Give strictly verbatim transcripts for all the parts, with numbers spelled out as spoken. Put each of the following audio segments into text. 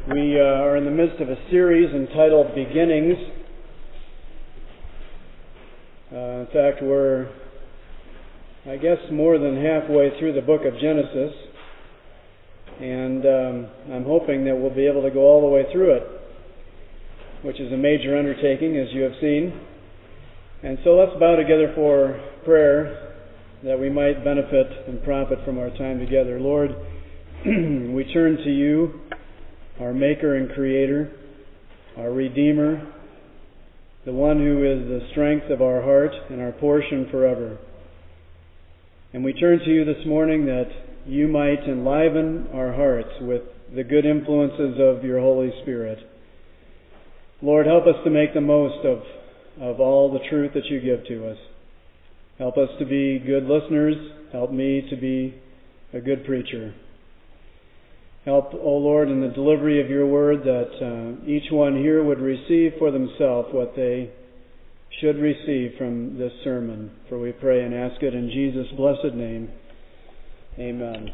We uh, are in the midst of a series entitled Beginnings. Uh, in fact, we're, I guess, more than halfway through the book of Genesis, and um, I'm hoping that we'll be able to go all the way through it, which is a major undertaking, as you have seen. And so let's bow together for prayer that we might benefit and profit from our time together. Lord, we turn to you, our Maker and Creator, our Redeemer, the one who is the strength of our heart and our portion forever. And we turn to you this morning that you might enliven our hearts with the good influences of your Holy Spirit. Lord, help us to make the most of, of all the truth that you give to us. Help us to be good listeners. Help me to be a good preacher. Help, O Lord, in the delivery of your word that uh, each one here would receive for themselves what they should receive from this sermon. For we pray and ask it in Jesus' blessed name. Amen.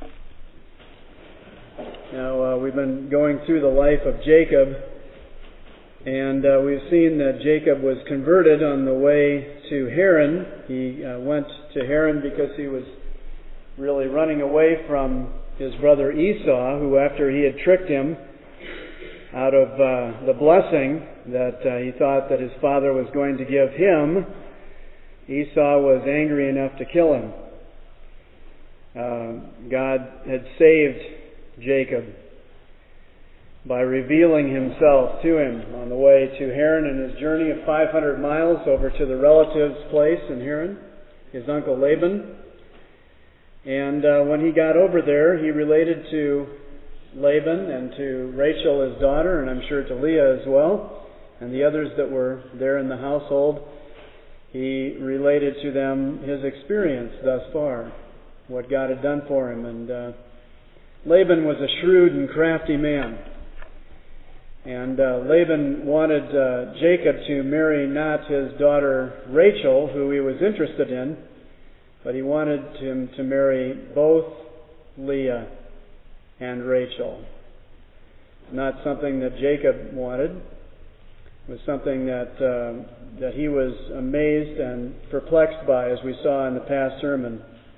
Now, uh, we've been going through the life of Jacob, and uh, we've seen that Jacob was converted on the way to Haran. He uh, went to Haran because he was really running away from his brother Esau, who, after he had tricked him out of uh, the blessing that uh, he thought that his father was going to give him, Esau was angry enough to kill him. Uh, God had saved Jacob by revealing himself to him on the way to Haran in his journey of five hundred miles over to the relative's place in Haran, his uncle Laban. And uh, when he got over there, he related to Laban and to Rachel, his daughter, and I'm sure to Leah as well, and the others that were there in the household. He related to them his experience thus far, what God had done for him. And uh, Laban was a shrewd and crafty man. And uh, Laban wanted uh, Jacob to marry not his daughter Rachel, who he was interested in, but he wanted him to marry both Leah and Rachel. Not something that Jacob wanted. It was something that uh, that he was amazed and perplexed by, as we saw in the past sermon.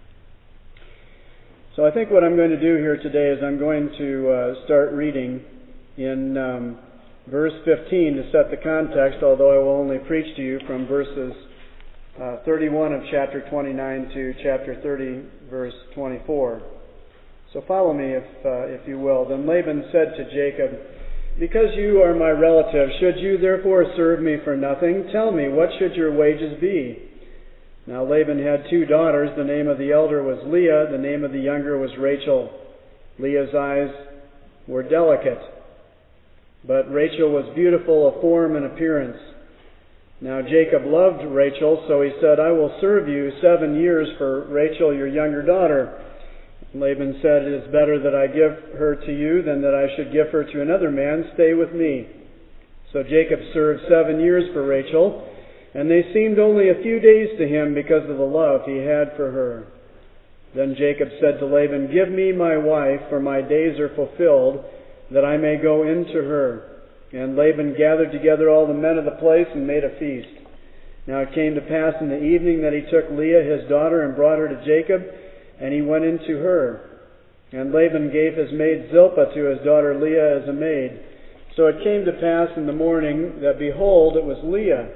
So I think what I'm going to do here today is I'm going to uh, start reading in um, verse fifteen to set the context, although I will only preach to you from verses Uh, thirty-one of chapter twenty-nine to chapter thirty, verse twenty-four. So follow me, if uh, if you will. Then Laban said to Jacob, "Because you are my relative, should you therefore serve me for nothing? Tell me, what should your wages be?" Now Laban had two daughters. The name of the elder was Leah. The name of the younger was Rachel. Leah's eyes were delicate, but Rachel was beautiful of form and appearance. Now Jacob loved Rachel, so he said, "I will serve you seven years for Rachel, your younger daughter." Laban said, "It is better that I give her to you than that I should give her to another man. Stay with me." So Jacob served seven years for Rachel, and they seemed only a few days to him because of the love he had for her. Then Jacob said to Laban, "Give me my wife, for my days are fulfilled, that I may go in to her." And Laban gathered together all the men of the place and made a feast. Now it came to pass in the evening that he took Leah his daughter and brought her to Jacob, and he went in to her. And Laban gave his maid Zilpah to his daughter Leah as a maid. So it came to pass in the morning that, behold, it was Leah.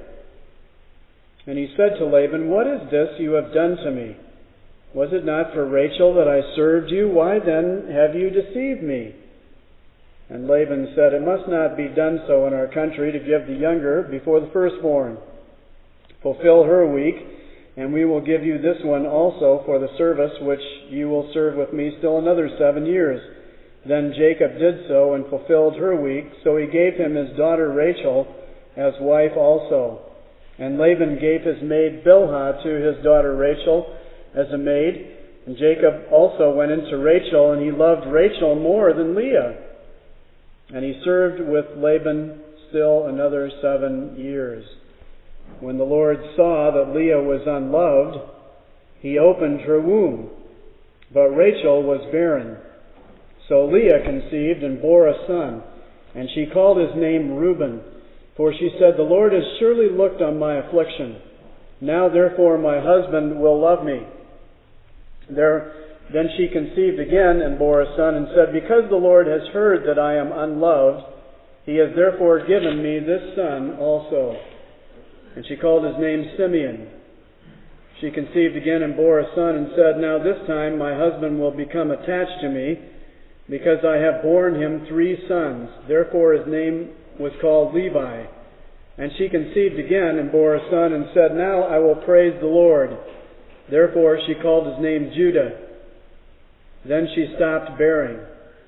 And he said to Laban, "What is this you have done to me? Was it not for Rachel that I served you? Why then have you deceived me?" And Laban said, "It must not be done so in our country to give the younger before the firstborn. Fulfill her week, and we will give you this one also for the service which you will serve with me still another seven years. Then Jacob did so and fulfilled her week, so he gave him his daughter Rachel as wife also. And Laban gave his maid Bilhah to his daughter Rachel as a maid. And Jacob also went into Rachel, and he loved Rachel more than Leah. And he served with Laban still another seven years. When the Lord saw that Leah was unloved, he opened her womb, but Rachel was barren. So Leah conceived and bore a son, and she called his name Reuben, for she said, "The Lord has surely looked on my affliction. Now therefore my husband will love me." There, then she conceived again and bore a son, and said, "Because the Lord has heard that I am unloved, He has therefore given me this son also." And she called his name Simeon. She conceived again and bore a son, and said, "Now this time my husband will become attached to me, because I have borne him three sons." Therefore his name was called Levi. And she conceived again and bore a son, and said, "Now I will praise the Lord." Therefore she called his name Judah. Then she stopped bearing.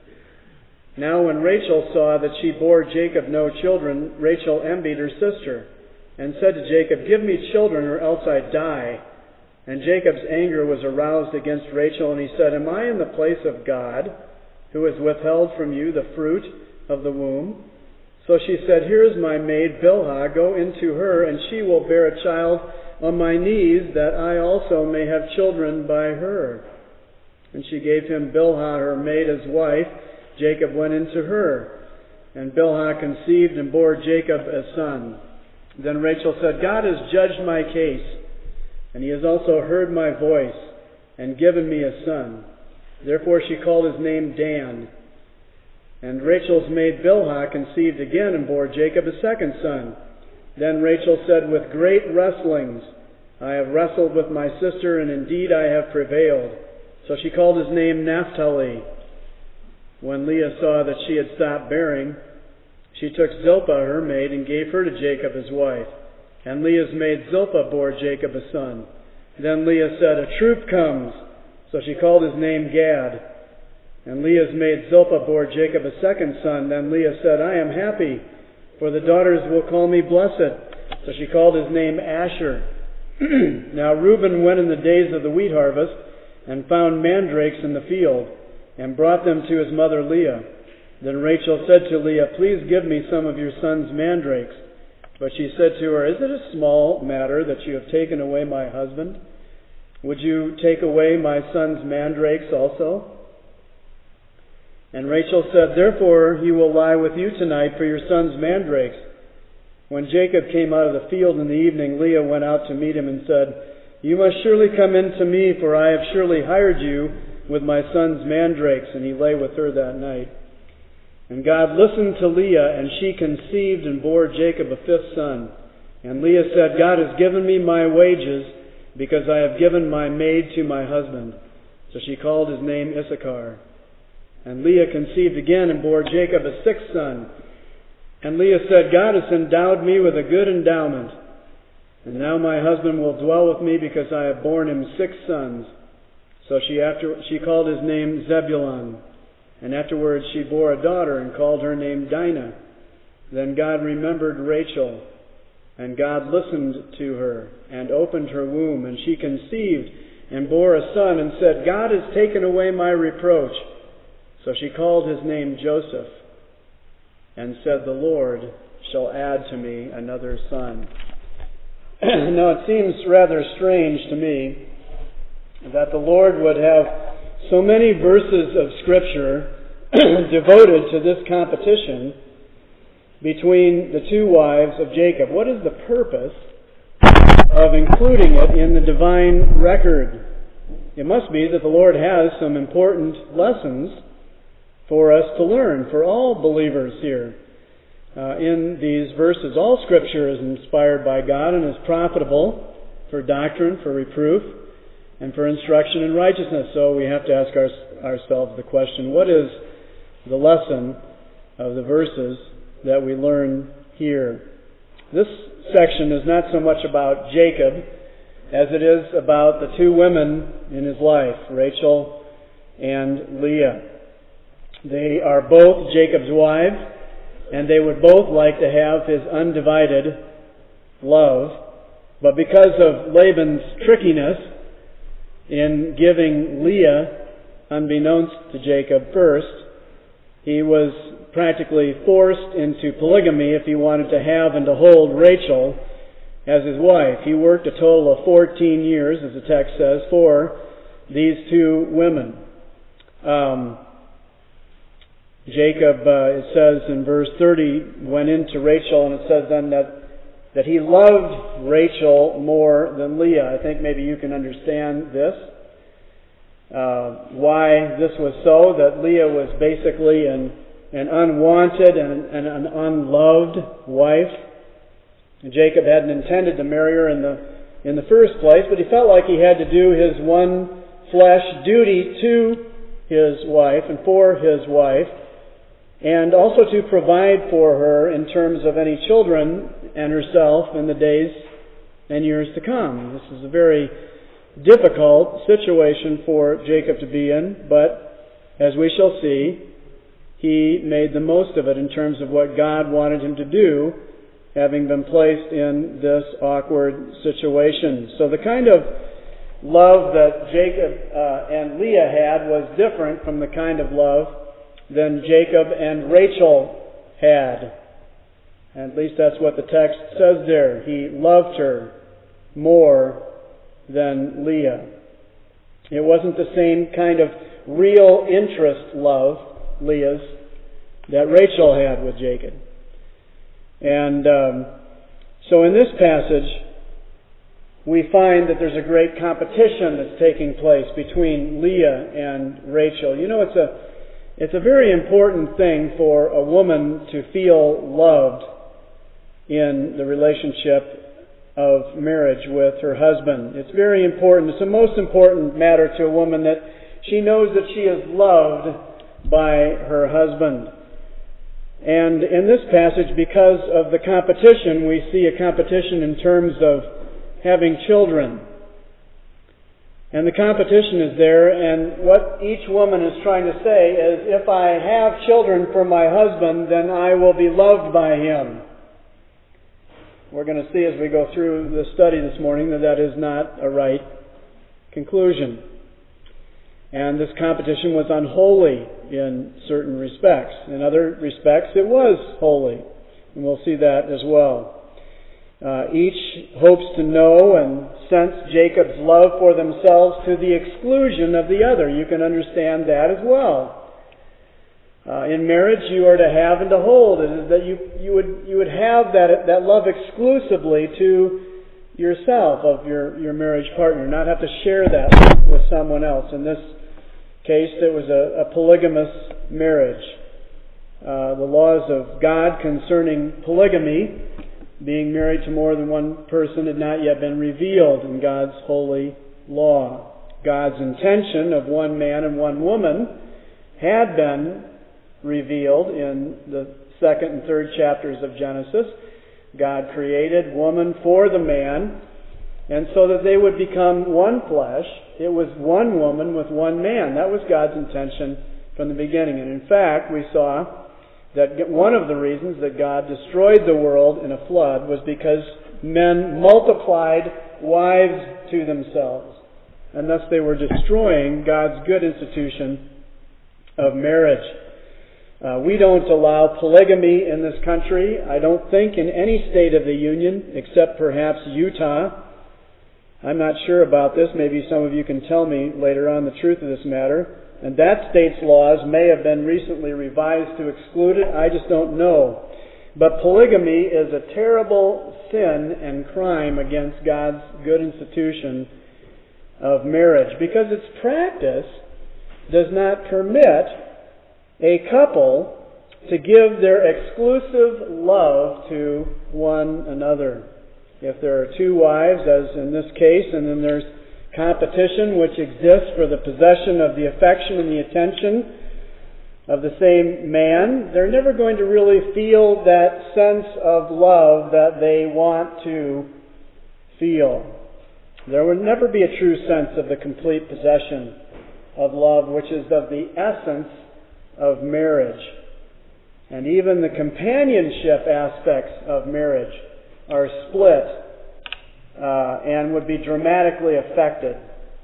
Now when Rachel saw that she bore Jacob no children, Rachel envied her sister, and said to Jacob, "Give me children, or else I die." And Jacob's anger was aroused against Rachel, and he said, "Am I in the place of God, who has withheld from you the fruit of the womb?" So she said, "Here is my maid Bilhah, go into her, and she will bear a child on my knees, that I also may have children by her." And she gave him Bilhah, her maid, as wife. Jacob went into her, and Bilhah conceived and bore Jacob a son. Then Rachel said, "God has judged my case, and He has also heard my voice, and given me a son." Therefore she called his name Dan. And Rachel's maid Bilhah conceived again and bore Jacob a second son. Then Rachel said, "With great wrestlings I have wrestled with my sister, and indeed I have prevailed." So she called his name Naphtali. When Leah saw that she had stopped bearing, she took Zilpah her maid and gave her to Jacob as wife. And Leah's maid Zilpah bore Jacob a son. Then Leah said, "A troop comes." So she called his name Gad. And Leah's maid Zilpah bore Jacob a second son. Then Leah said, "I am happy, for the daughters will call me blessed." So she called his name Asher. Now Reuben went in the days of the wheat harvest, and found mandrakes in the field, and brought them to his mother Leah. Then Rachel said to Leah, "Please give me some of your son's mandrakes." But she said to her, "Is it a small matter that you have taken away my husband? Would you take away my son's mandrakes also?" And Rachel said, "Therefore he will lie with you tonight for your son's mandrakes." When Jacob came out of the field in the evening, Leah went out to meet him and said, "You must surely come in to me, for I have surely hired you with my son's mandrakes." And he lay with her that night. And God listened to Leah, and she conceived and bore Jacob a fifth son. And Leah said, "God has given me my wages, because I have given my maid to my husband." So she called his name Issachar. And Leah conceived again and bore Jacob a sixth son. And Leah said, "God has endowed me with a good endowment. And now my husband will dwell with me, because I have borne him six sons." So she after she called his name Zebulun. And afterwards she bore a daughter, and called her name Dinah. Then God remembered Rachel, and God listened to her, and opened her womb. And she conceived and bore a son, and said, "God has taken away my reproach." So she called his name Joseph, and said, "The Lord shall add to me another son." Now it seems rather strange to me that the Lord would have so many verses of Scripture devoted to this competition between the two wives of Jacob. What is the purpose of including it in the divine record? It must be that the Lord has some important lessons for us to learn, for all believers here. Uh, in these verses, all Scripture is inspired by God and is profitable for doctrine, for reproof, and for instruction in righteousness. So we have to ask our, ourselves the question, what is the lesson of the verses that we learn here? This section is not so much about Jacob as it is about the two women in his life, Rachel and Leah. They are both Jacob's wives, and they would both like to have his undivided love. But because of Laban's trickiness in giving Leah, unbeknownst to Jacob, first, he was practically forced into polygamy if he wanted to have and to hold Rachel as his wife. He worked a total of fourteen years, as the text says, for these two women. Um, Jacob, uh, it says in verse thirty, went into Rachel, and it says then that that he loved Rachel more than Leah. I think maybe you can understand this. Uh, why this was so, that Leah was basically an, an unwanted and, and an unloved wife. And Jacob hadn't intended to marry her in the in the first place, but he felt like he had to do his one flesh duty to his wife and for his wife, and also to provide for her in terms of any children and herself in the days and years to come. This is a very difficult situation for Jacob to be in, but as we shall see, he made the most of it in terms of what God wanted him to do, having been placed in this awkward situation. So the kind of love that Jacob uh, and Leah had was different from the kind of love than Jacob and Rachel had. At least that's what the text says there. He loved her more than Leah. It wasn't the same kind of real interest love, Leah's, that Rachel had with Jacob. And um, so in this passage, we find that there's a great competition that's taking place between Leah and Rachel. You know, it's a it's a very important thing for a woman to feel loved in the relationship of marriage with her husband. It's very important. It's the most important matter to a woman that she knows that she is loved by her husband. And in this passage, because of the competition, we see a competition in terms of having children. And the competition is there, and what each woman is trying to say is, if I have children from my husband, then I will be loved by him. We're going to see as we go through the study this morning that that is not a right conclusion. And this competition was unholy in certain respects. In other respects, it was holy. And we'll see that as well. Uh, each hopes to know and sense Jacob's love for themselves to the exclusion of the other. You can understand that as well. Uh, in marriage, you are to have and to hold. It is that you, you would you would have that that love exclusively to yourself, of your, your marriage partner, not have to share that with someone else. In this case, it was a, a polygamous marriage. Uh, the laws of God concerning polygamy, being married to more than one person, had not yet been revealed in God's holy law. God's intention of one man and one woman had been revealed in the second and third chapters of Genesis. God created woman for the man, and so that they would become one flesh. It was one woman with one man. That was God's intention from the beginning. And in fact, we saw that one of the reasons that God destroyed the world in a flood was because men multiplied wives to themselves. And thus they were destroying God's good institution of marriage. Uh, we don't allow polygamy in this country. I don't think in any state of the Union, except perhaps Utah. I'm not sure about this. Maybe some of you can tell me later on the truth of this matter. And that state's laws may have been recently revised to exclude it. I just don't know. But polygamy is a terrible sin and crime against God's good institution of marriage, because its practice does not permit a couple to give their exclusive love to one another. If there are two wives, as in this case, and then there's competition which exists for the possession of the affection and the attention of the same man, they're never going to really feel that sense of love that they want to feel. There will never be a true sense of the complete possession of love, which is of the essence of marriage. And even the companionship aspects of marriage are split uh, and would be dramatically affected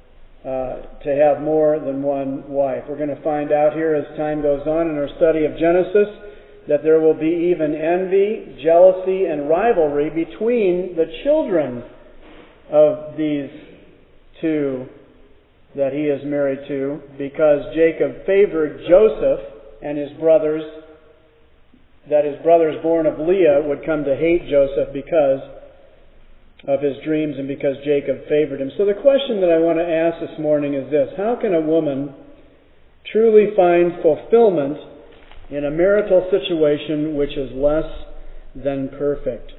uh, to have more than one wife. We're going to find out here as time goes on in our study of Genesis that there will be even envy, jealousy, and rivalry between the children of these two that he is married to, because Jacob favored Joseph and his brothers, that his brothers born of Leah would come to hate Joseph because of his dreams and because Jacob favored him. So the question that I want to ask this morning is this: how can a woman truly find fulfillment in a marital situation which is less than perfect?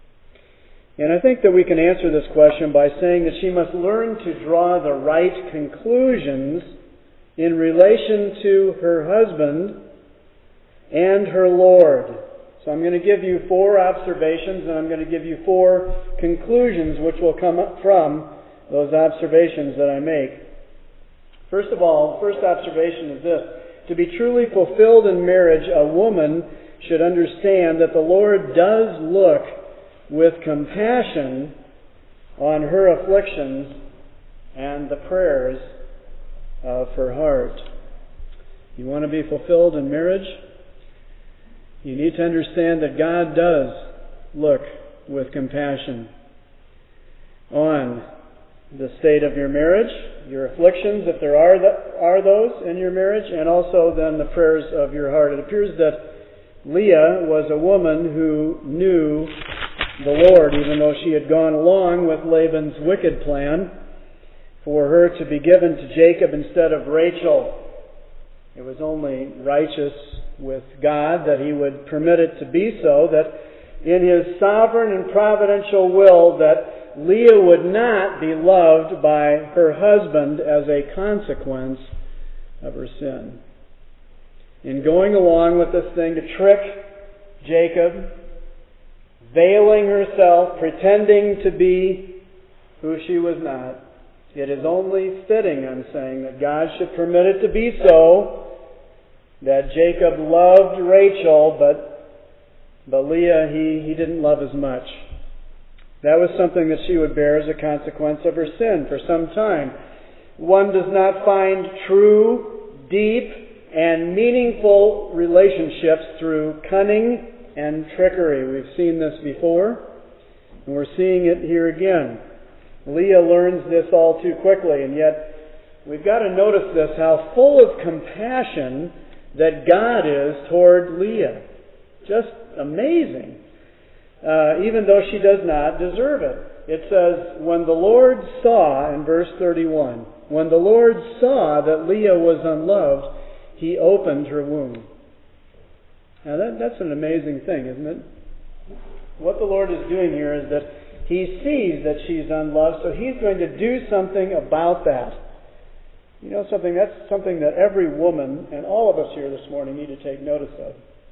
And I think that we can answer this question by saying that she must learn to draw the right conclusions in relation to her husband and her Lord. So I'm going to give you four observations, and I'm going to give you four conclusions which will come up from those observations that I make. First of all, the first observation is this: to be truly fulfilled in marriage, a woman should understand that the Lord does look with compassion on her afflictions and the prayers of her heart. You want to be fulfilled in marriage? You need to understand that God does look with compassion on the state of your marriage, your afflictions, if there are the, are those in your marriage, and also then the prayers of your heart. It appears that Leah was a woman who knew the Lord, even though she had gone along with Laban's wicked plan for her to be given to Jacob instead of Rachel. It was only righteous with God that He would permit it to be so, that in His sovereign and providential will that Leah would not be loved by her husband as a consequence of her sin. In going along with this thing to trick Jacob, veiling herself, pretending to be who she was not, it is only fitting, I'm saying, that God should permit it to be so, that Jacob loved Rachel, but, but Leah he, he didn't love as much. That was something that she would bear as a consequence of her sin for some time. One does not find true, deep, and meaningful relationships through cunning and trickery. We've seen this before, and we're seeing it here again. Leah learns this all too quickly, and yet we've got to notice this, how full of compassion that God is toward Leah. Just amazing. Uh, even though she does not deserve it. It says, when the Lord saw, in verse thirty-one, when the Lord saw that Leah was unloved, He opened her womb. Now that, that's an amazing thing, isn't it? What the Lord is doing here is that He sees that she's unloved, so He's going to do something about that. You know something? That's something that every woman, and all of us here this morning, need to take notice of.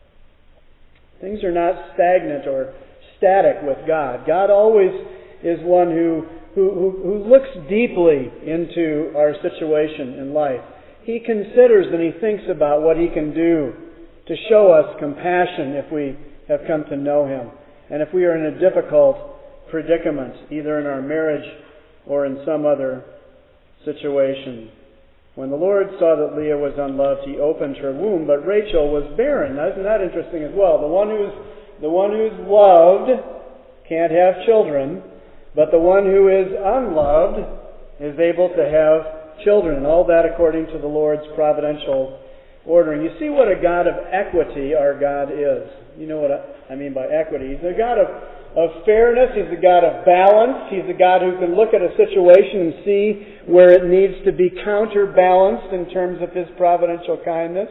Things are not stagnant or static with God. God always is one who, who, who, who looks deeply into our situation in life. He considers and He thinks about what He can do to show us compassion if we have come to know Him. And if we are in a difficult predicament, either in our marriage or in some other situation. When the Lord saw that Leah was unloved, He opened her womb, but Rachel was barren. Now, isn't that interesting as well? The one who's the one who's loved can't have children, but the one who is unloved is able to have children. All that according to the Lord's providential ordering. You see what a God of equity our God is. You know what I mean by equity. He's a God of, of fairness. He's a God of balance. He's a God who can look at a situation and see where it needs to be counterbalanced in terms of His providential kindness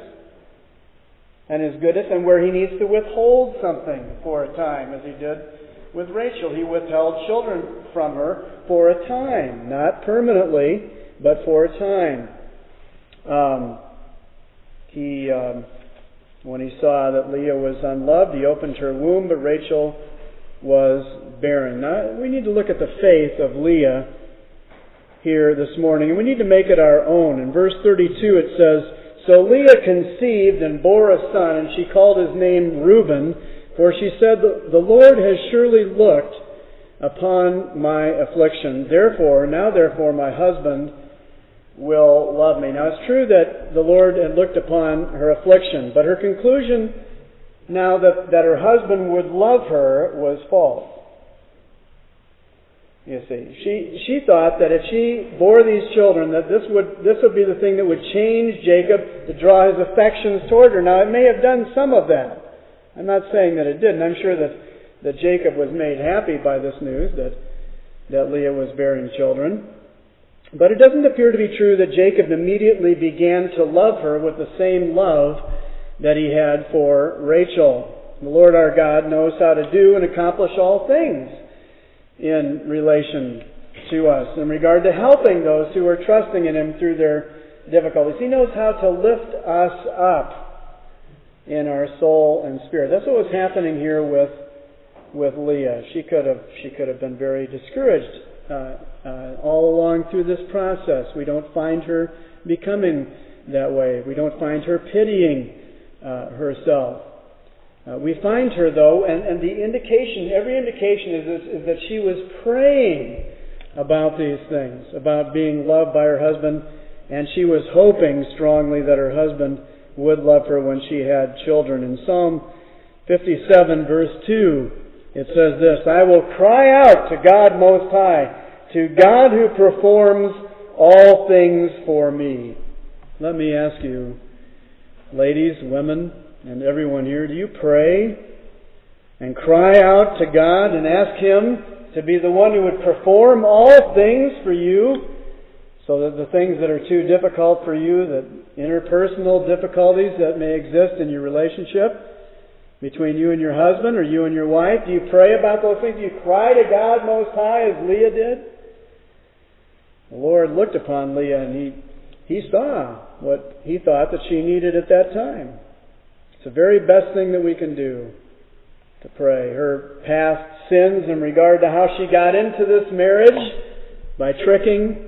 and His goodness, and where He needs to withhold something for a time, as He did with Rachel. He withheld children from her for a time. Not permanently, but for a time. Um, he, um, when He saw that Leah was unloved, He opened her womb, but Rachel was barren. Now, we need to look at the faith of Leah here this morning, and we need to make it our own. In verse thirty-two it says, so Leah conceived and bore a son, and she called his name Reuben, for she said, the Lord has surely looked upon my affliction. Therefore, now therefore my husband will love me. Now it's true that the Lord had looked upon her affliction, but her conclusion now that, that her husband would love her was false. You see, she she thought that if she bore these children, that this would this would be the thing that would change Jacob to draw his affections toward her. Now, it may have done some of that. I'm not saying that it didn't. I'm sure that, that Jacob was made happy by this news that that Leah was bearing children. But it doesn't appear to be true that Jacob immediately began to love her with the same love that he had for Rachel. The Lord our God knows how to do and accomplish all things in relation to us, in regard to helping those who are trusting in Him through their difficulties. He knows how to lift us up in our soul and spirit. That's what was happening here with with Leah. She could have she could have been very discouraged uh, uh, all along through this process. We don't find her becoming that way. We don't find her pitying uh, herself. Uh, we find her, though, and, and the indication, every indication is, is, is that she was praying about these things, about being loved by her husband, and she was hoping strongly that her husband would love her when she had children. In Psalm fifty-seven, verse two, it says this, I will cry out to God Most High, to God who performs all things for me. Let me ask you, ladies, women, and everyone here, do you pray and cry out to God and ask Him to be the one who would perform all things for you, so that the things that are too difficult for you, the interpersonal difficulties that may exist in your relationship between you and your husband or you and your wife, do you pray about those things? Do you cry to God Most High as Leah did? The Lord looked upon Leah and He, he saw what He thought that she needed at that time. It's the very best thing that we can do, to pray. Her past sins in regard to how she got into this marriage by tricking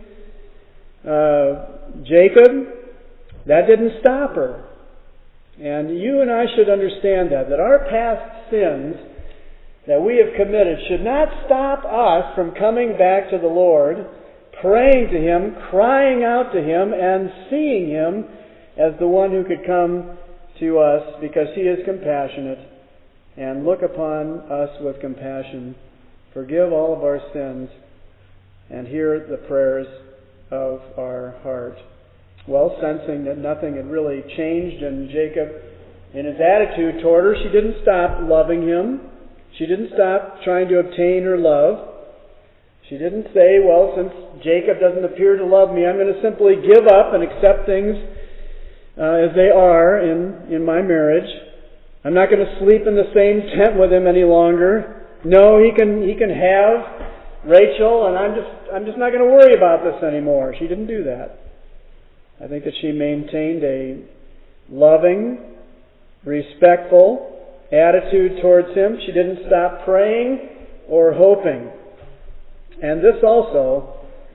uh, Jacob, that didn't stop her. And you and I should understand that, that our past sins that we have committed should not stop us from coming back to the Lord, praying to Him, crying out to Him, and seeing Him as the one who could come to us, because He is compassionate, and look upon us with compassion, forgive all of our sins, and hear the prayers of our heart. Well, sensing that nothing had really changed in Jacob in his attitude toward her, she didn't stop loving him. She didn't stop trying to obtain her love. She didn't say, well, since Jacob doesn't appear to love me, I'm going to simply give up and accept things Uh, as they are in, in my marriage. I'm not going to sleep in the same tent with him any longer. No, he can he can have Rachel, and I'm just I'm just not going to worry about this anymore. She didn't do that. I think that she maintained a loving, respectful attitude towards him. She didn't stop praying or hoping. And this also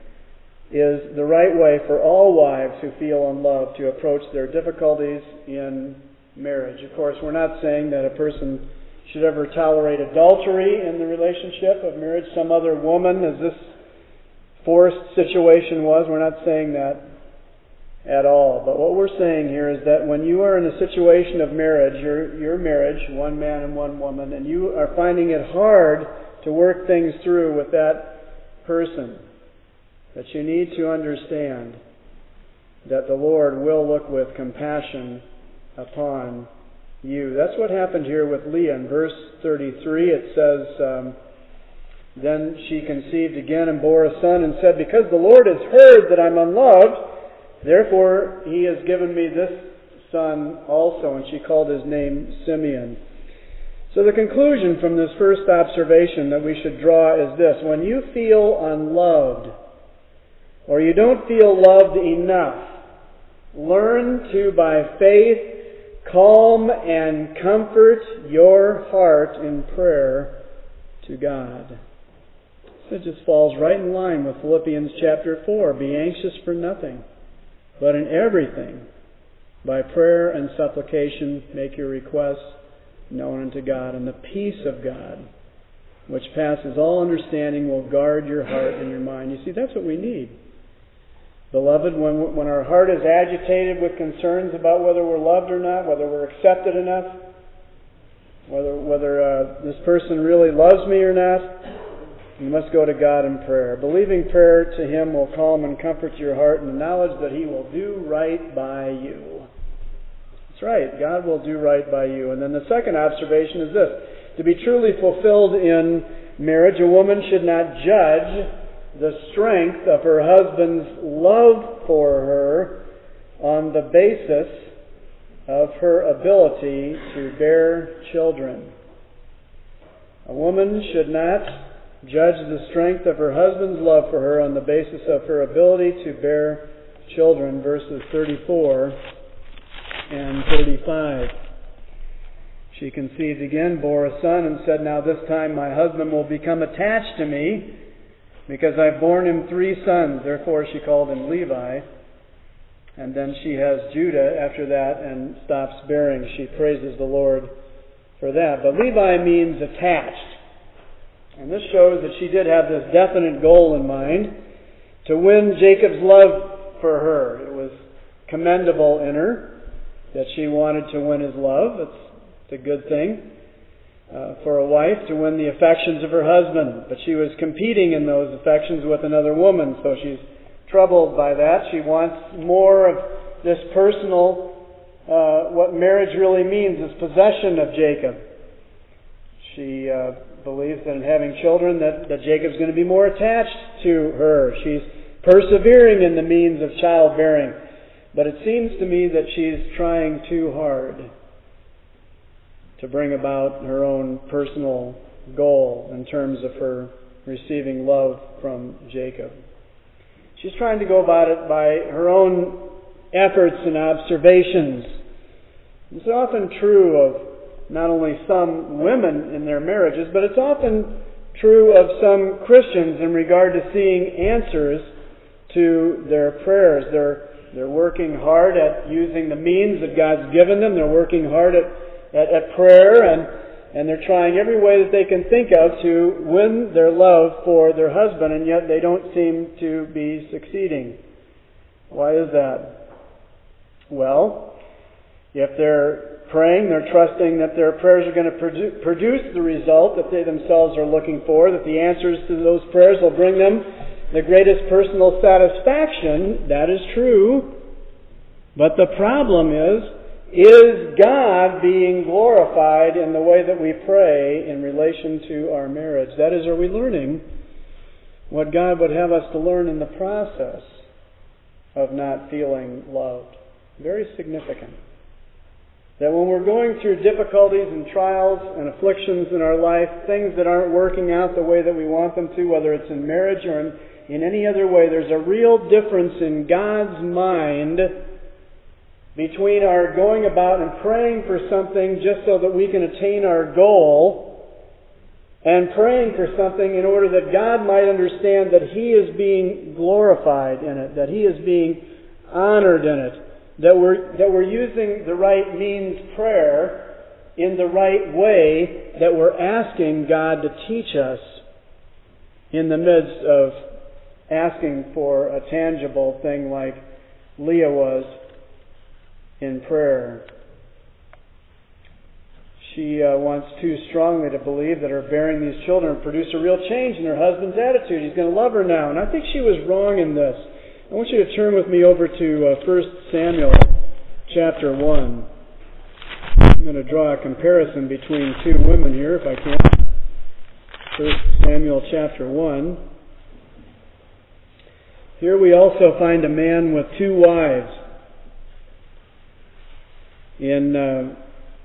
is the right way for all wives who feel unloved to approach their difficulties in marriage. Of course, we're not saying that a person should ever tolerate adultery in the relationship of marriage, some other woman, as this forced situation was. We're not saying that at all. But what we're saying here is that when you are in a situation of marriage, your, your marriage, one man and one woman, and you are finding it hard to work things through with that person, that you need to understand that the Lord will look with compassion upon you. That's what happened here with Leah. In verse thirty-three it says, um, Then she conceived again and bore a son and said, Because the Lord has heard that I'm unloved, therefore He has given me this son also. And she called his name Simeon. So the conclusion from this first observation that we should draw is this. When you feel unloved, or you don't feel loved enough, learn to, by faith, calm and comfort your heart in prayer to God. It just falls right in line with Philippians chapter four. Be anxious for nothing, but in everything, by prayer and supplication, make your requests known unto God, and the peace of God, which passes all understanding, will guard your heart and your mind. You see, that's what we need. Beloved, when, when our heart is agitated with concerns about whether we're loved or not, whether we're accepted enough, whether whether uh, this person really loves me or not, You must go to God in prayer. Believing prayer to Him will calm and comfort your heart in the knowledge that He will do right by you. That's right, God will do right by you. And then the second observation is this. To be truly fulfilled in marriage, a woman should not judge the strength of her husband's love for her on the basis of her ability to bear children. A woman should not judge the strength of her husband's love for her on the basis of her ability to bear children, verses thirty-four and thirty-five. She conceived again, bore a son, and said, "Now this time my husband will become attached to me, because I've borne him three sons." Therefore she called him Levi. And then she has Judah after that and stops bearing. She praises the Lord for that. But Levi means attached. And this shows that she did have this definite goal in mind, to win Jacob's love for her. It was commendable in her that she wanted to win his love. It's, it's a good thing uh, for a wife to win the affections of her husband. But she was competing in those affections with another woman, so she's troubled by that. She wants more of this personal, uh, what marriage really means, is possession of Jacob. She uh, believes that in having children that, that Jacob's going to be more attached to her. She's persevering in the means of childbearing. But it seems to me that she's trying too hard to bring about her own personal goal in terms of her receiving love from Jacob. She's trying to go about it by her own efforts and observations. It's often true of not only some women in their marriages, but it's often true of some Christians in regard to seeing answers to their prayers. They're, they're working hard at using the means that God's given them. They're working hard at, at, at prayer, and, and they're trying every way that they can think of to win their love for their husband, and yet they don't seem to be succeeding. Why is that? Well, if they're praying, they're trusting that their prayers are going to produ- produce the result that they themselves are looking for, that the answers to those prayers will bring them the greatest personal satisfaction. That is true. But the problem is, is God being glorified in the way that we pray in relation to our marriage? That is, are we learning what God would have us to learn in the process of not feeling loved? Very significant. That when we're going through difficulties and trials and afflictions in our life, things that aren't working out the way that we want them to, whether it's in marriage or in, in any other way, there's a real difference in God's mind between our going about and praying for something just so that we can attain our goal, and praying for something in order that God might understand that He is being glorified in it, that He is being honored in it, that we're, that we're using the right means prayer in the right way, that we're asking God to teach us in the midst of asking for a tangible thing like Leah was in prayer. She uh, wants too strongly to believe that her bearing these children will produce a real change in her husband's attitude. He's going to love her now. And I think she was wrong in this. I want you to turn with me over to uh, First Samuel chapter one. I'm going to draw a comparison between two women here, if I can. First Samuel chapter one. Here we also find a man with two wives. In uh,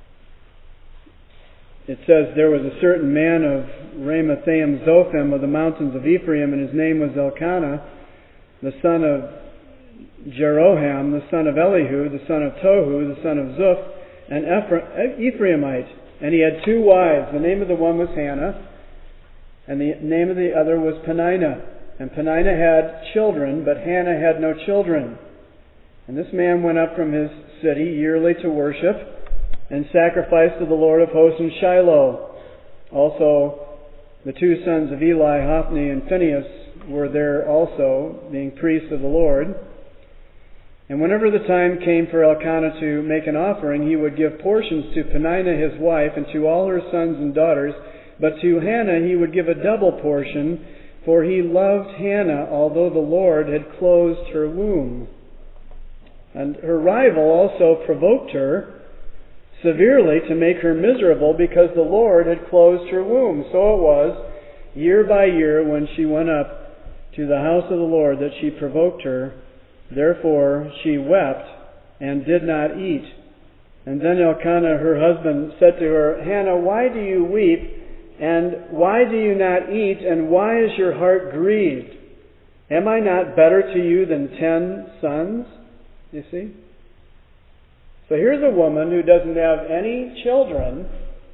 it says, there was a certain man of Ramathaim Zophim of the mountains of Ephraim, and his name was Elkanah, the son of Jeroham, the son of Elihu, the son of Tohu, the son of Zuph, an Ephraimite. And he had two wives. The name of the one was Hannah, and the name of the other was Peninnah. And Peninnah had children, but Hannah had no children. And this man went up from his city yearly to worship and sacrifice to the Lord of hosts in Shiloh. Also, the two sons of Eli, Hophni and Phinehas, were there also, being priests of the Lord. And whenever the time came for Elkanah to make an offering, he would give portions to Peninnah his wife and to all her sons and daughters But to Hannah he would give a double portion, for he loved Hannah, although the Lord had closed her womb. And her rival also provoked her severely to make her miserable, because the Lord had closed her womb. So it was, year by year, when she went up to the house of the Lord, that she provoked her. Therefore she wept and did not eat. And then Elkanah, her husband, said to her, Hannah, why do you weep? And why do you not eat? And why is your heart grieved? Am I not better to you than ten sons? You see? So here's a woman who doesn't have any children,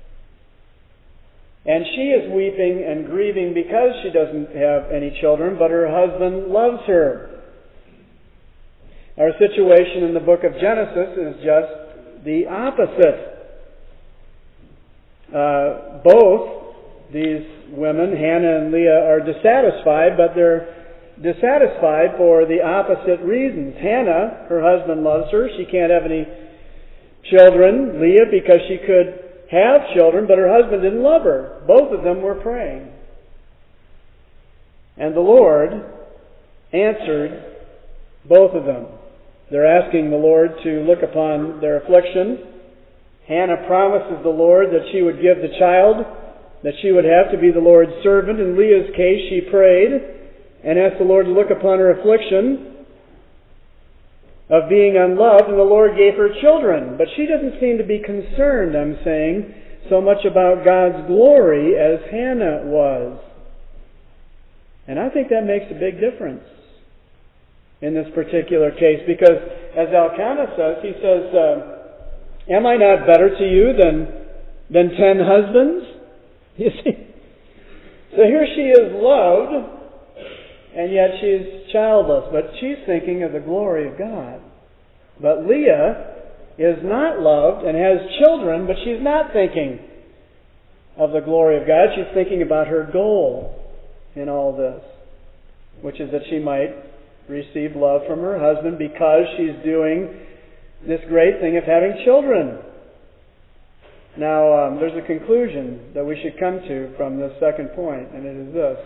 and she is weeping and grieving because she doesn't have any children, but her husband loves her. Our situation in the book of Genesis is just the opposite. Uh, both these women, Hannah and Leah, are dissatisfied, but they're dissatisfied for the opposite reasons. Hannah, her husband loves her. She can't have any children. Leah, because she could have children, but her husband didn't love her. Both of them were praying. And the Lord answered both of them. They're asking the Lord to look upon their affliction. Hannah promises the Lord that she would give the child, that she would have to be the Lord's servant. In Leah's case, she prayed and asked the Lord to look upon her affliction of being unloved, and the Lord gave her children. But she doesn't seem to be concerned, I'm saying, so much about God's glory as Hannah was. And I think that makes a big difference in this particular case, because as Elkanah says, he says, uh, am I not better to you than, than ten husbands? You see? So here she is loved, and yet she's childless, but she's thinking of the glory of God. But Leah is not loved and has children, but she's not thinking of the glory of God. She's thinking about her goal in all this, which is that she might receive love from her husband because she's doing this great thing of having children. Now, um, there's a conclusion that we should come to from this second point, and it is this.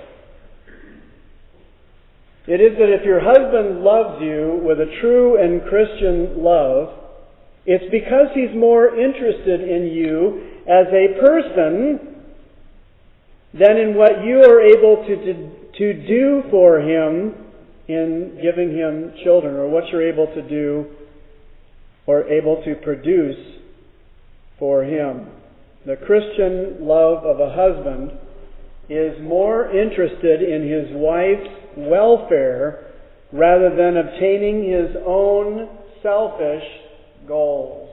It is that if your husband loves you with a true and Christian love, it's because he's more interested in you as a person than in what you are able to, to, to do for him in giving him children, or what you're able to do or able to produce for him. The Christian love of a husband is more interested in his wife's welfare rather than obtaining his own selfish goals.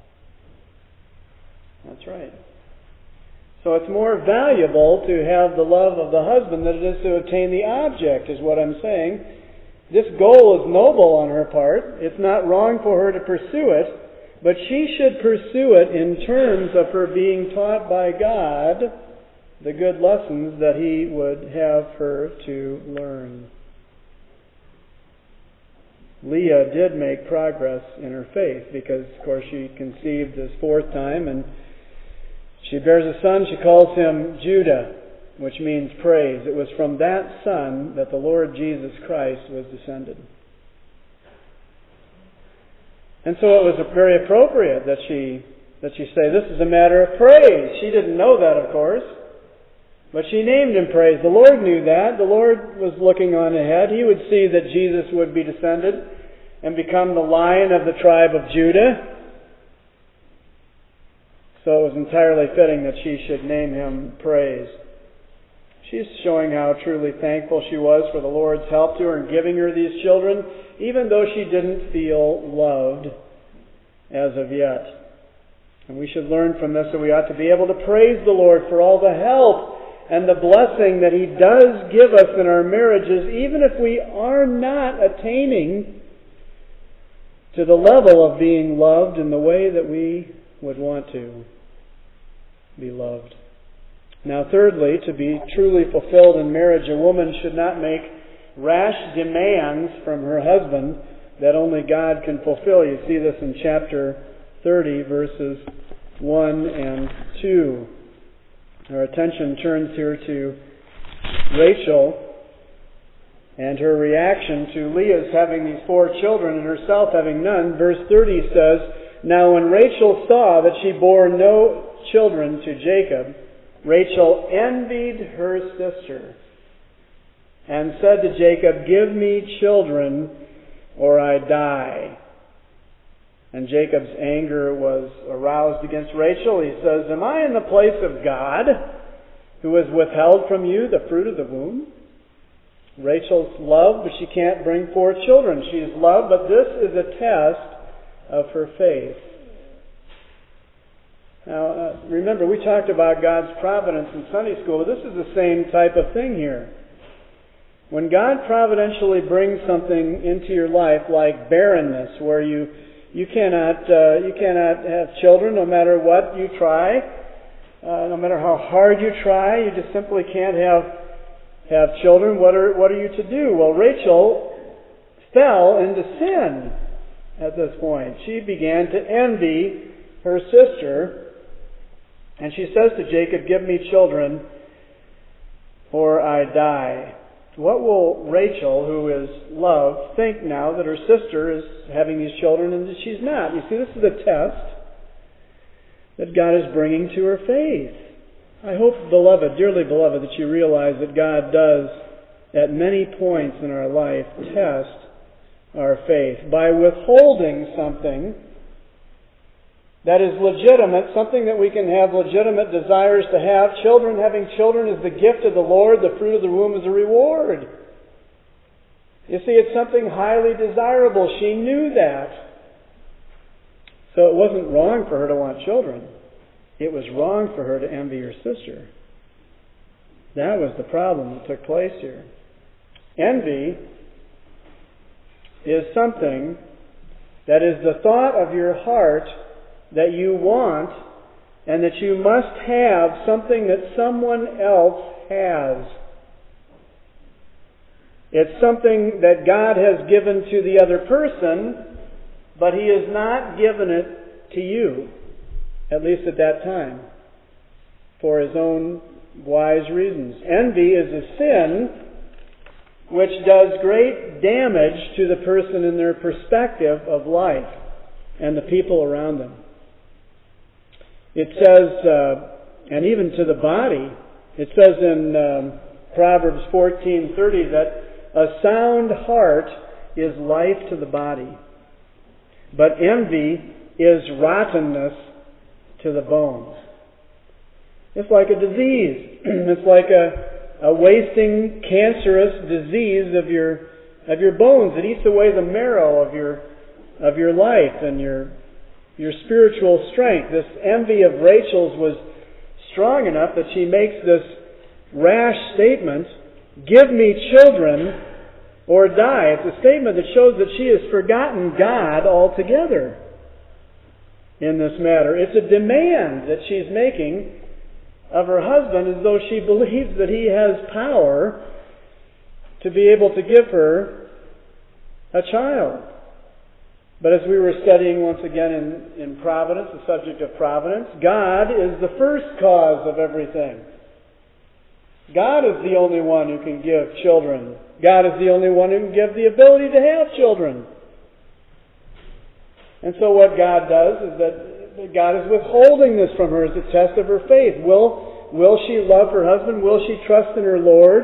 That's right. So it's more valuable to have the love of the husband than it is to obtain the object, is what I'm saying. This goal is noble on her part. It's not wrong for her to pursue it, but she should pursue it in terms of her being taught by God the good lessons that He would have her to learn. Leah did make progress in her faith because, of course, she conceived this fourth time, and she bears a son. She calls him Judah, which means praise. It was from that son that the Lord Jesus Christ was descended. And so it was very appropriate that she that she say, this is a matter of praise. She didn't know that, of course, but she named him praise. The Lord knew that. The Lord was looking on ahead. He would see that Jesus would be descended and become the Lion of the tribe of Judah. So it was entirely fitting that she should name him praise. She's showing how truly thankful she was for the Lord's help to her in giving her these children, even though she didn't feel loved as of yet. And we should learn from this that we ought to be able to praise the Lord for all the help and the blessing that He does give us in our marriages, even if we are not attaining to the level of being loved in the way that we would want to be loved. Now, thirdly, to be truly fulfilled in marriage, a woman should not make rash demands from her husband that only God can fulfill. You see this in chapter thirty, verses one and two. Our attention turns here to Rachel and her reaction to Leah's having these four children and herself having none. Verse thirty says, "Now when Rachel saw that she bore no children to Jacob, Rachel envied her sister and said to Jacob, 'Give me children or I die.' And Jacob's anger was aroused against Rachel. He says, 'Am I in the place of God, who has withheld from you the fruit of the womb?'" Rachel's loved, but she can't bring forth children. She is loved, but this is a test of her faith. Now, uh, remember, we talked about God's providence in Sunday school. This is the same type of thing here. When God providentially brings something into your life, like barrenness, where you you cannot uh, you cannot have children, no matter what you try, uh, no matter how hard you try, you just simply can't have have children. What are what are you to do? Well, Rachel fell into sin at this point. She began to envy her sister. And she says to Jacob, "Give me children or I die." What will Rachel, who is loved, think now that her sister is having these children and that she's not? You see, this is a test that God is bringing to her faith. I hope, beloved, dearly beloved, that you realize that God does, at many points in our life, test our faith by withholding something that is legitimate, something that we can have legitimate desires to have. Children, having children is the gift of the Lord. The fruit of the womb is a reward. You see, it's something highly desirable. She knew that. So it wasn't wrong for her to want children. It was wrong for her to envy her sister. That was the problem that took place here. Envy is something that is the thought of your heart that you want and that you must have something that someone else has. It's something that God has given to the other person, but He has not given it to you, at least at that time, for His own wise reasons. Envy is a sin which does great damage to the person in their perspective of life and the people around them. It says, uh, and even to the body, it says in um, Proverbs fourteen thirty that a sound heart is life to the body, but envy is rottenness to the bones. It's like a disease. It's like a, a wasting, cancerous disease of your of your bones. It eats away the marrow of your of your life and your your spiritual strength. This envy of Rachel's was strong enough that she makes this rash statement, "Give me children or die." It's a statement that shows that she has forgotten God altogether in this matter. It's a demand that she's making of her husband as though she believes that he has power to be able to give her a child. But as we were studying once again in, in providence, the subject of providence, God is the first cause of everything. God is the only one who can give children. God is the only one who can give the ability to have children. And so what God does is that God is withholding this from her as a test of her faith. Will, will she love her husband? Will she trust in her Lord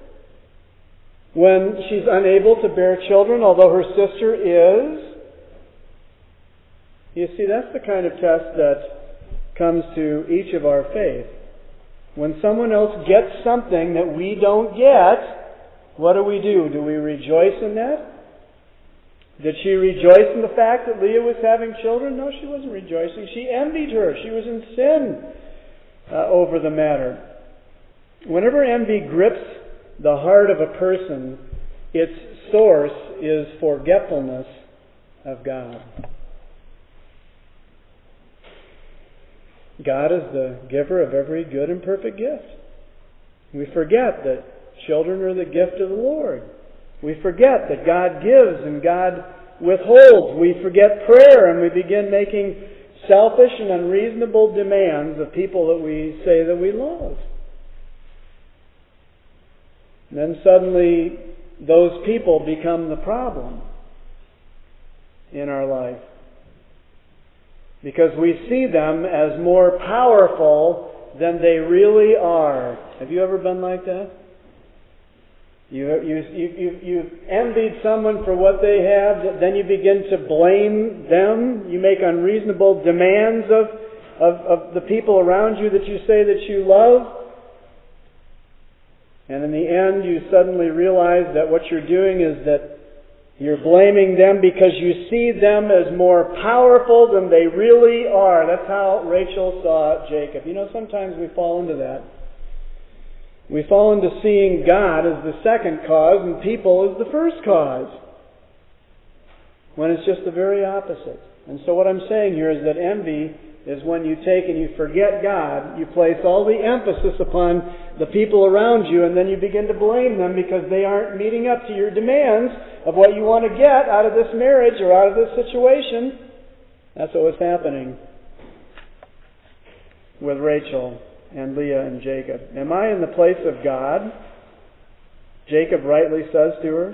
when she's unable to bear children, although her sister is? You see, that's the kind of test that comes to each of our faith. When someone else gets something that we don't get, what do we do? Do we rejoice in that? Did she rejoice in the fact that Leah was having children? No, she wasn't rejoicing. She envied her. She was in sin uh, over the matter. Whenever envy grips the heart of a person, its source is forgetfulness of God. God is the giver of every good and perfect gift. We forget that children are the gift of the Lord. We forget that God gives and God withholds. We forget prayer and we begin making selfish and unreasonable demands of people that we say that we love. And then suddenly those people become the problem in our life. Because we see them as more powerful than they really are. Have you ever been like that? You, you, you, you, you've envied someone for what they have, then you begin to blame them. You make unreasonable demands of, of, of the people around you that you say that you love. And in the end, you suddenly realize that what you're doing is that you're blaming them because you see them as more powerful than they really are. That's how Rachel saw Jacob. You know, sometimes we fall into that. We fall into seeing God as the second cause and people as the first cause, when it's just the very opposite. And so what I'm saying here is that envy is when you take and you forget God, you place all the emphasis upon the people around you, and then you begin to blame them because they aren't meeting up to your demands of what you want to get out of this marriage or out of this situation. That's what was happening with Rachel and Leah and Jacob. Am I in the place of God? Jacob rightly says to her,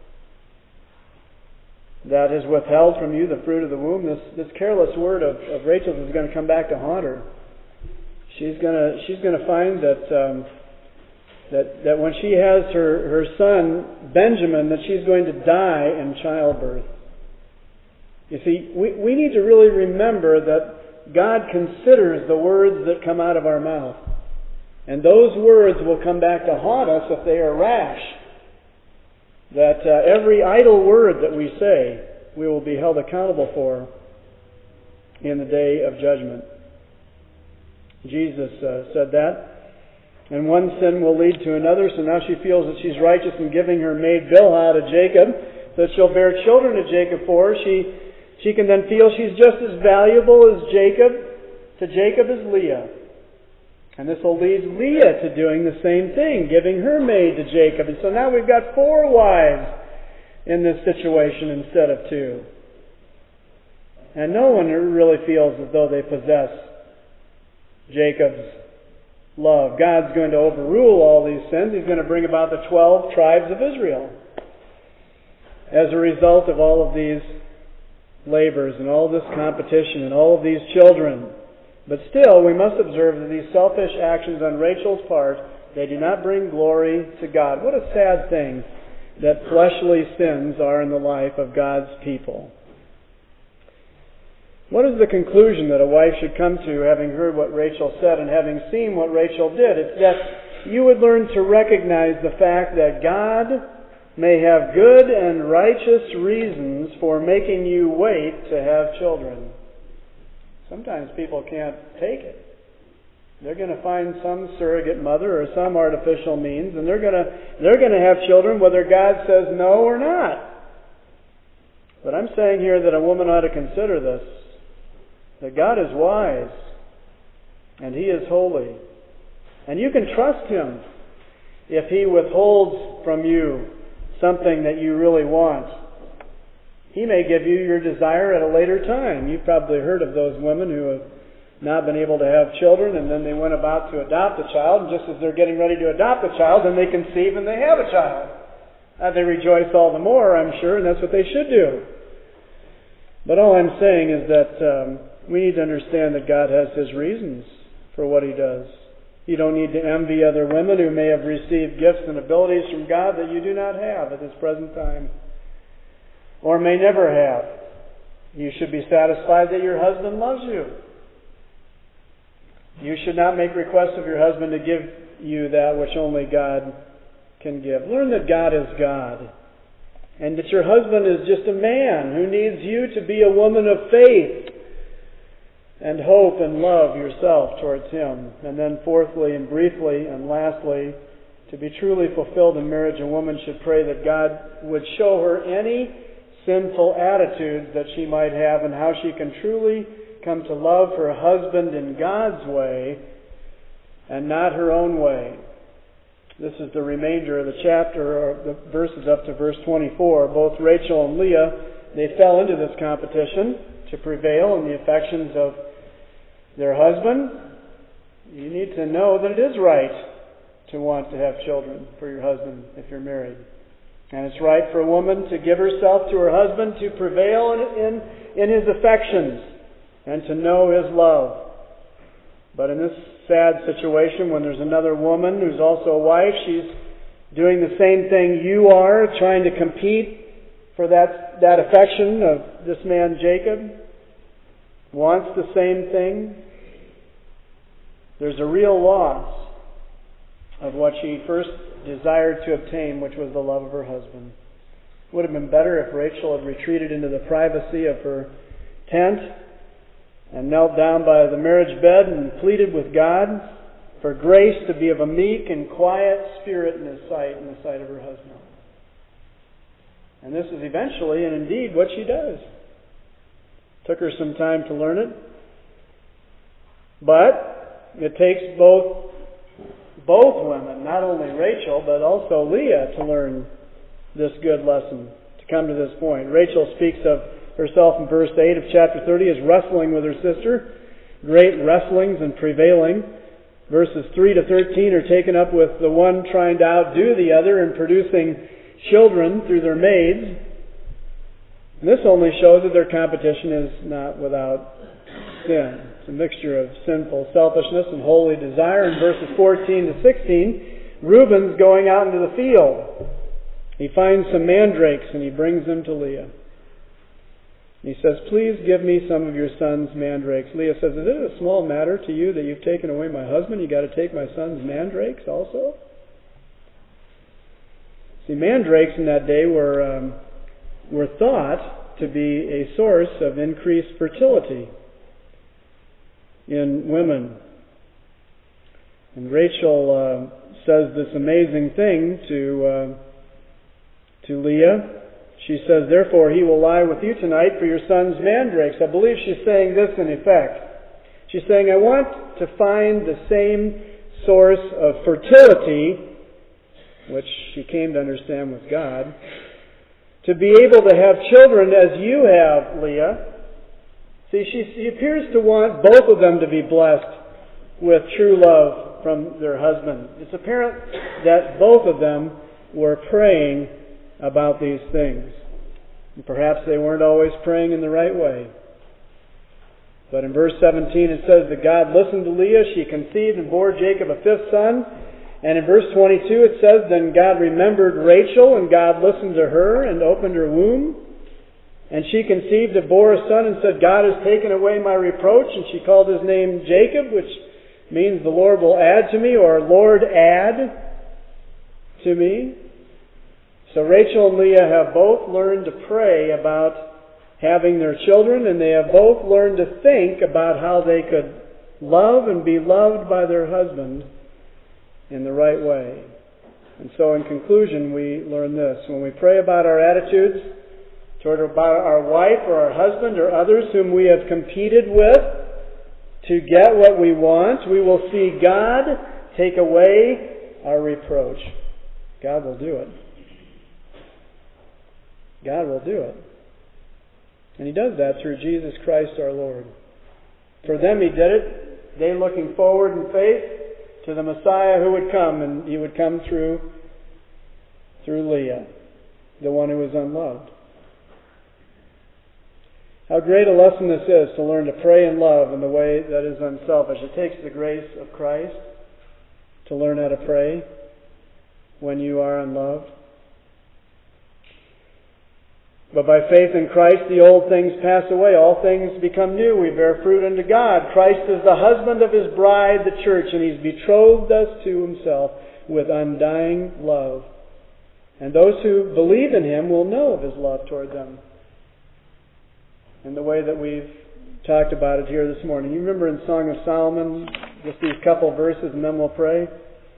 that has withheld from you the fruit of the womb. This this careless word of, of Rachel's is going to come back to haunt her. She's going to she's going to find that um, that that when she has her, her son Benjamin, that she's going to die in childbirth. You see, we, we need to really remember that God considers the words that come out of our mouth. And those words will come back to haunt us if they are rash. That uh, every idle word that we say, we will be held accountable for in the day of judgment. Jesus uh, said that. And one sin will lead to another, so now she feels that she's righteous in giving her maid Bilhah to Jacob, so that she'll bear children to Jacob for her. She, she can then feel she's just as valuable as Jacob, to Jacob as Leah. And this will lead Leah to doing the same thing, giving her maid to Jacob. And so now we've got four wives in this situation instead of two. And no one really feels as though they possess Jacob's love. God's going to overrule all these sins. He's going to bring about the twelve tribes of Israel as a result of all of these labors and all this competition and all of these children. But still, we must observe that these selfish actions on Rachel's part, they do not bring glory to God. What a sad thing that fleshly sins are in the life of God's people. What is the conclusion that a wife should come to, having heard what Rachel said and having seen what Rachel did? It's that you would learn to recognize the fact that God may have good and righteous reasons for making you wait to have children. Sometimes people can't take it. They're going to find some surrogate mother or some artificial means, and they're going to they're going to have children whether God says no or not. But I'm saying here that a woman ought to consider this, that God is wise and He is holy. And you can trust Him if He withholds from you something that you really want. He may give you your desire at a later time. You've probably heard of those women who have not been able to have children, and then they went about to adopt a child, and just as they're getting ready to adopt a child, then they conceive and they have a child. Uh, they rejoice all the more, I'm sure, and that's what they should do. But all I'm saying is that um, we need to understand that God has His reasons for what He does. You don't need to envy other women who may have received gifts and abilities from God that you do not have at this present time, or may never have. You should be satisfied that your husband loves you. You should not make requests of your husband to give you that which only God can give. Learn that God is God, and that your husband is just a man who needs you to be a woman of faith and hope and love yourself towards Him. And then fourthly and briefly and lastly, to be truly fulfilled in marriage, a woman should pray that God would show her any sinful attitudes that she might have, and how she can truly come to love her husband in God's way and not her own way. This is the remainder of the chapter, or the verses up to verse twenty-four. Both Rachel and Leah, they fell into this competition. to prevail in the affections of their husband, you need to know that it is right to want to have children for your husband if you're married. And it's right for a woman to give herself to her husband to prevail in, in, in his affections and to know his love. But in this sad situation, when there's another woman who's also a wife, she's doing the same thing you are, trying to compete for that, that affection of this man Jacob, wants the same thing. There's a real loss of what she first desired to obtain, which was the love of her husband. It would have been better if Rachel had retreated into the privacy of her tent and knelt down by the marriage bed and pleaded with God for grace to be of a meek and quiet spirit in His sight, in the sight of her husband. And this is eventually and indeed what she does. Took her some time to learn it. But it takes both both women, not only Rachel, but also Leah, to learn this good lesson, to come to this point. Rachel speaks of herself in verse eight of chapter thirty as wrestling with her sister, great wrestlings and prevailing. Verses three to thirteen are taken up with the one trying to outdo the other in producing children through their maids. And this only shows that their competition is not without sin. It's a mixture of sinful selfishness and holy desire. In verses fourteen to sixteen, Reuben's going out into the field. He finds some mandrakes and he brings them to Leah. He says, "Please give me some of your son's mandrakes." Leah says, "Is it a small matter to you that you've taken away my husband? You got to take my son's mandrakes also?" See, mandrakes in that day were um, were thought to be a source of increased fertility in women. And Rachel uh, says this amazing thing to uh, to Leah. She says, "Therefore he will lie with you tonight for your son's mandrakes." I believe she's saying this in effect. She's saying, I want to find the same source of fertility, which she came to understand was God, to be able to have children as you have, Leah. See, she, she appears to want both of them to be blessed with true love from their husband. It's apparent that both of them were praying about these things. And perhaps they weren't always praying in the right way. But in verse seventeen it says that God listened to Leah. She conceived and bore Jacob a fifth son. And in verse twenty-two it says, "Then God remembered Rachel, and God listened to her and opened her womb. And she conceived and bore a son and said, God has taken away my reproach." And she called his name Jacob, which means the Lord will add to me, or Lord add to me. So Rachel and Leah have both learned to pray about having their children, and they have both learned to think about how they could love and be loved by their husband in the right way. And so in conclusion, we learn this. When we pray about our attitudes toward about our wife or our husband or others whom we have competed with to get what we want, we will see God take away our reproach. God will do it. God will do it. And He does that through Jesus Christ our Lord. For them He did it, they looking forward in faith to the Messiah who would come, and He would come through through Leah, the one who was unloved. How great a lesson this is, to learn to pray and love in the way that is unselfish. It takes the grace of Christ to learn how to pray when you are unloved. But by faith in Christ, the old things pass away. All things become new. We bear fruit unto God. Christ is the husband of His bride, the church, and He's betrothed us to Himself with undying love. And those who believe in Him will know of His love toward them in the way that we've talked about it here this morning. You remember in Song of Solomon, just these couple verses, and then we'll pray.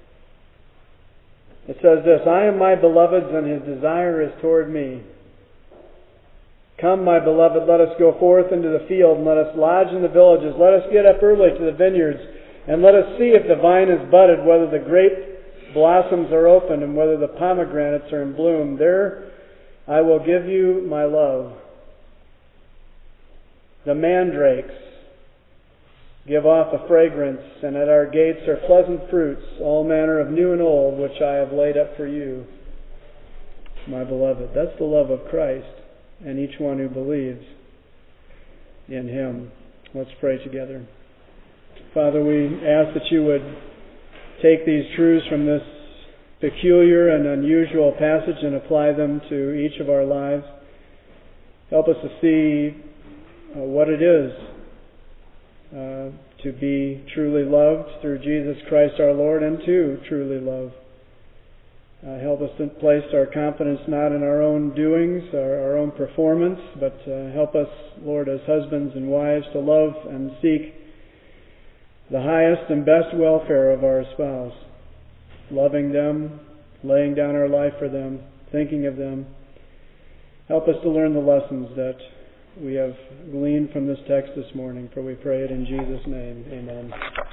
It says this, "I am my beloved's, and His desire is toward me. Come, my beloved, let us go forth into the field, and let us lodge in the villages. Let us get up early to the vineyards, and let us see if the vine is budded, whether the grape blossoms are open, and whether the pomegranates are in bloom. There I will give you my love. the mandrakes give off a fragrance, and at our gates are pleasant fruits, all manner of new and old, which I have laid up for you, my beloved. That's the love of Christ and each one who believes in Him. Let's pray together. Father, we ask that you would take these truths from this peculiar and unusual passage and apply them to each of our lives. Help us to see uh, what it is uh, to be truly loved through Jesus Christ our Lord, and to truly love. Uh, help us to place our confidence not in our own doings, our, our own performance, but uh, help us, Lord, as husbands and wives, to love and seek the highest and best welfare of our spouse, loving them, laying down our life for them, thinking of them. Help us to learn the lessons that we have gleaned from this text this morning, for we pray it in Jesus' name. Amen.